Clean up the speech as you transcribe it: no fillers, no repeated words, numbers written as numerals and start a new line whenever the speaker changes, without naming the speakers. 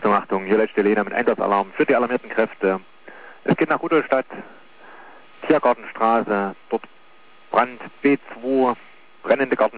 Achtung, hier letzte Lena mit Einsatzalarm für die alarmierten Kräfte. Es geht nach Rudolstadt, Tiergartenstraße, dort Brand B2, brennende Garten.